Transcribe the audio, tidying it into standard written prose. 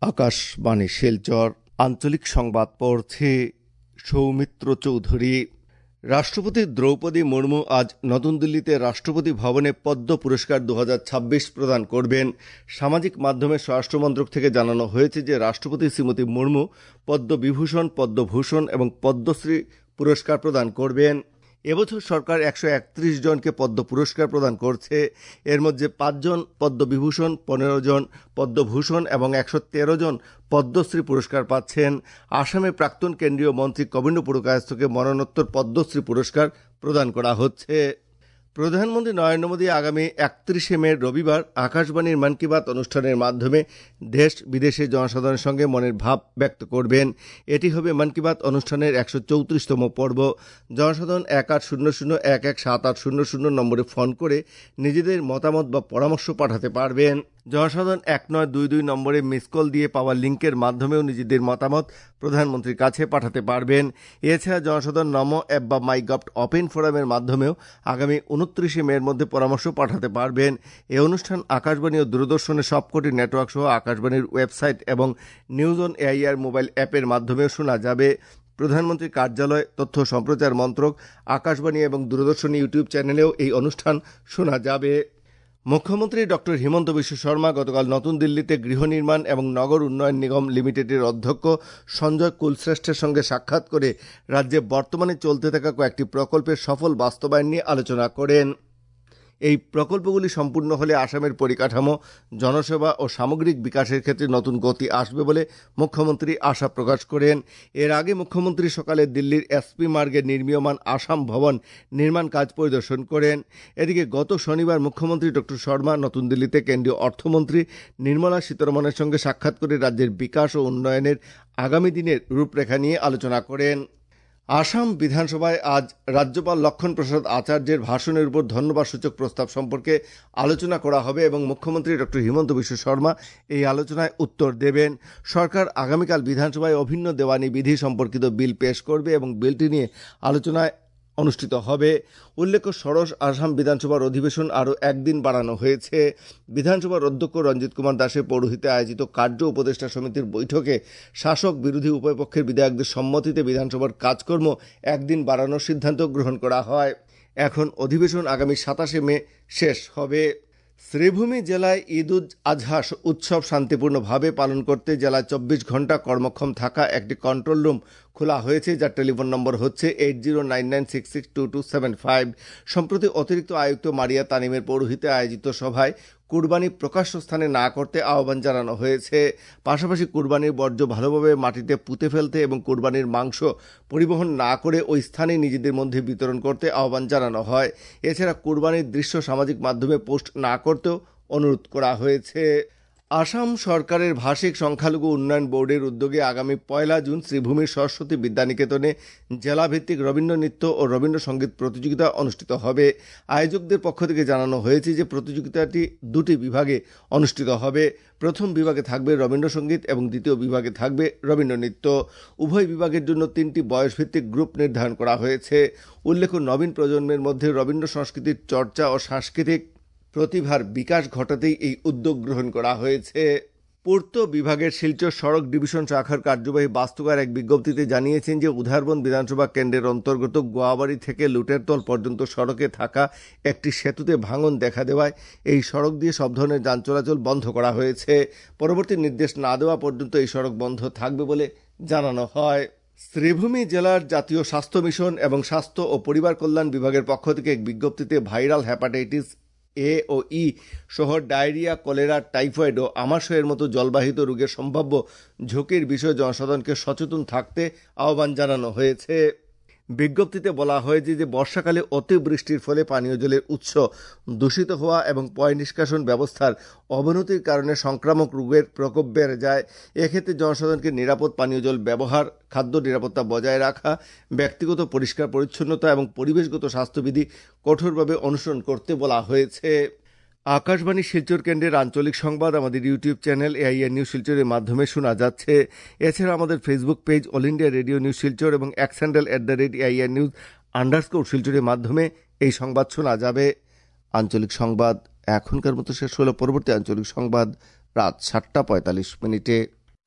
আকাশবাণী শিলচর আঞ্চলিক সংবাদ পড়ছে সৌমিত্র চৌধুরী। রাষ্ট্রপতি দ্রৌপদী মুর্মু আজ নতুন দিল্লিতে রাষ্ট্রপতি ভবনে পদ্ম পুরস্কার 2026 প্রদান করবেন। সামাজিক মাধ্যমে স্বরাষ্ট্রমন্ত্রক থেকে জানানো হয়েছে যে রাষ্ট্রপতি শ্রীমতী মুর্মু পদ্মবিভূষণ, পদ্মভূষণ এবং পদ্মশ্রী পুরস্কার প্রদান করবেন। এবছর সরকার 131 জনকে পদ্ম পুরস্কার প্রদান করছে। এর মধ্যে 5 জন পদ্মবিভূষণ, 15 জন পদ্মভূষণ এবং 113 জন পদ্মশ্রী পুরস্কার পাচ্ছেন। আসামে প্রাক্তন কেন্দ্রীয় মন্ত্রী কবীন্দ্র পুরকায়স্থকে মরণোত্তর পদ্মশ্রী পুরস্কার প্রদান করা হচ্ছে। প্রধানমন্ত্রী নরেন্দ্র মোদী আগামী 31 মে রবিবার আকাশবাণীর মন কি বাত অনুষ্ঠানের মাধ্যমে দেশ বিদেশের জনসাধারণের সঙ্গে মনের ভাব ব্যক্ত করবেন। এটি হবে মন কি বাত অনুষ্ঠানের 134তম পর্ব। জনসাধারণ 1800117800 নম্বরে ফোন করে নিজেদের মতামত বা পরামর্শ পাঠাতে পারবেন। জনসাধারণ 1922 নম্বরে মিস কল দিয়ে পাওয়া লিঙ্কের মাধ্যমেও নিজেদের মতামত প্রধানমন্ত্রীর কাছে পাঠাতে পারবেন। এছাড়া জনসাধারণ নমো অ্যাপ বা মাই গভ ওপেন ফোরামের মাধ্যমেও আগামী 29 মের মধ্যে পরামর্শ পাঠাতে পারবেন। এই অনুষ্ঠান আকাশবাণী ও দূরদর্শনের সবকটি নেটওয়ার্ক সহ আকাশবাণীর ওয়েবসাইট এবং নিউজ অন এআইআর মোবাইল অ্যাপের মাধ্যমেও শোনা যাবে। প্রধানমন্ত্রীর কার্যালয়, তথ্য সম্প্রচার মন্ত্রক, আকাশবাণী এবং দূরদর্শন ইউটিউব চ্যানেলেও এই অনুষ্ঠান শোনা যাবে। মুখ্যমন্ত্রী ডক্টর হিমন্ত বিশ্ব শর্মা গতকাল নতুন দিল্লিতে গৃহ নির্মাণ এবং নগর উন্নয়ন নিগম লিমিটেডের অধ্যক্ষ সঞ্জয় কুলশ্রেষ্ঠের সঙ্গে সাক্ষাৎ করে রাজ্যে বর্তমানে চলতে থাকা কয়েকটি প্রকল্পের সফল বাস্তবায়ন নিয়ে আলোচনা করেন। এই প্রকল্পগুলি সম্পূর্ণ হলে আসামের পরিকাঠামো, জনসেবা ও সামগ্রিক বিকাশের ক্ষেত্রে নতুন গতি আসবে বলে মুখ্যমন্ত্রী আশা প্রকাশ করেন। এর আগে মুখ্যমন্ত্রী সকালে দিল্লির এসপি মার্গে নির্মীয়মান আসাম ভবন নির্মাণ কাজ পরিদর্শন করেন। এদিকে গত শনিবার মুখ্যমন্ত্রী ডক্টর শর্মা নতুন দিল্লিতে কেন্দ্রীয় অর্থমন্ত্রী নির্মলা সীতারমণের সঙ্গে সাক্ষাৎ করে রাজ্যের বিকাশ ও উন্নয়নের আগামী দিনের রূপরেখা নিয়ে আলোচনা করেন। আসাম বিধানসভায় আজ রাজ্যপাল লক্ষণ প্রসাদ আচার্যের ভাষণের উপর ধন্যবাদসূচক প্রস্তাব সম্পর্কে আলোচনা করা হবে এবং মুখ্যমন্ত্রী ডক্টর হিমন্ত বিশ্ব শর্মা এই আলোচনায় উত্তর দেবেন। সরকার আগামীকাল বিধানসভায় অভিন্ন দেওয়ানি বিধি সম্পর্কিত বিল পেশ করবে এবং বিলটি নিয়ে আলোচনায় অনুষ্ঠিত হবে। উল্লেখ্য, ষোড়শ আসাম বিধানসভার অধিবেশন আরও একদিন বাড়ানো হয়েছে। বিধানসভার অধ্যক্ষ রঞ্জিত কুমার দাসের পৌরোহিত্যে আয়োজিত কার্য উপদেষ্টা সমিতির বৈঠকে শাসক বিরোধী উভয় পক্ষের বিধায়কদের সম্মতিতে বিধানসভার কাজকর্ম একদিন বাড়ানোর সিদ্ধান্ত গ্রহণ করা হয়। এখন অধিবেশন আগামী 27 মে শেষ হবে। শ্রীভূমি জেলায় ঈদ উজ আজহা উৎসব শান্তিপূর্ণভাবে পালন করতে জেলায় 24 ঘণ্টা কর্মক্ষম থাকা একটি কন্ট্রোল রুম খোলা হয়েছে, যার টেলিফোন নম্বর হচ্ছে 8099662275। সম্প্রতি অতিরিক্ত আয়ুক্ত মারিয়া তানিমের পৌরোহিত্যে আয়োজিত সভায় কুরবানি প্রকাশ্য স্থানে না করতে আহ্বান জানানো হয়েছে। পাশাপাশি কুরবানির বর্জ্য ভালোভাবে মাটিতে পুঁতে ফেলতে এবং কুরবানির মাংস পরিবহন না করে ওই স্থানে নিজেদের মধ্যে বিতরণ করতে আহ্বান জানানো হয়। এছাড়া কুরবানির দৃশ্য সামাজিক মাধ্যমে পোস্ট না করতেও অনুরোধ করা হয়েছে। আসাম সরকারের ভাষিক সংখ্যালঘু উন্নয়ন বোর্ডের উদ্যোগে আগামী 1 জুন শ্রীভূমির সরস্বতী বিদ্যানিকেতনে জেলাভিত্তিক রবীন্দ্র নৃত্য ও রবীন্দ্রসঙ্গীত প্রতিযোগিতা অনুষ্ঠিত হবে। আয়োজকদের পক্ষ থেকে জানানো হয়েছে যে প্রতিযোগিতাটি 2টি বিভাগে অনুষ্ঠিত হবে। প্রথম বিভাগে থাকবে রবীন্দ্রসঙ্গীত এবং দ্বিতীয় বিভাগে থাকবে রবীন্দ্র নৃত্য। উভয় বিভাগের জন্য 3টি বয়সভিত্তিক গ্রুপ নির্ধারণ করা হয়েছে। উল্লেখ্য, নবীন প্রজন্মের মধ্যে রবীন্দ্র সংস্কৃতির চর্চা ও সাংস্কৃতিক প্রতিভার বিকাশ ঘটাতেই এই উদ্যোগ গ্রহণ করা হয়েছে। পূর্ত বিভাগের শিলচর সড়ক ডিভিশন শাখার কার্যবাহী বাস্তুকার এক বিজ্ঞপ্তিতে জানিয়েছেন যে উধারবন বিধানসভা কেন্দ্রের অন্তর্গত গোয়াবাড়ি থেকে লুটেরতল পর্যন্ত সড়কে থাকা একটি সেতুতে ভাঙন দেখা দেওয়ায় এই সড়ক দিয়ে সব ধরনের যান চলাচল বন্ধ করা হয়েছে। পরবর্তী নির্দেশ না দেওয়া পর্যন্ত এই সড়ক বন্ধ থাকবে বলে জানানো হয়। শ্রীভূমি জেলার জাতীয় স্বাস্থ্য মিশন এবং স্বাস্থ্য ও পরিবার কল্যাণ বিভাগের পক্ষ থেকে এক বিজ্ঞপ্তিতে ভাইরাল হ্যাপাটাইটিস এ ও ই সহ ডায়রিয়া, কলেরা, টাইফয়েড ও আমাশয়ের মতো জলবাহিত রোগের সম্ভাব্য ঝুঁকির বিষয়ে জনসাধারণকে সচেতন থাকতে আহ্বান জানানো হয়েছে। বিজ্ঞপ্তিতে বলা হয়েছে যে বর্ষাকালে অতিবৃষ্টির ফলে পানীয় জলের উৎস দূষিত হওয়া এবং পয় নিষ্কাশন ব্যবস্থার অবনতির কারণে সংক্রামক রোগের প্রকোপ বেড়ে যায়। এক্ষেত্রে জনসাধারণকে নিরাপদ পানীয় জল ব্যবহার, খাদ্য নিরাপত্তা বজায় রাখা, ব্যক্তিগত পরিষ্কার পরিচ্ছন্নতা এবং পরিবেশগত স্বাস্থ্যবিধি কঠোরভাবে অনুসরণ করতে বলা হয়েছে। আকাশবাণী শিলচর কেন্দ্রের আঞ্চলিক সংবাদ আমাদের ইউটিউব চ্যানেল এআইআর নিউজ শিলচরের মাধ্যমে শোনা যাচ্ছে। এছাড়া আমাদের Facebook page all India radio news Silchar এবং এক্স হ্যান্ডেল @AIR নিউজ_ শিলচরের মাধ্যমে এই সংবাদ শোনা যাবে। আঞ্চলিক সংবাদ এখনকার মতো শেষ হলো। পরবর্তী আঞ্চলিক সংবাদ রাত 7:45 মিনিটে।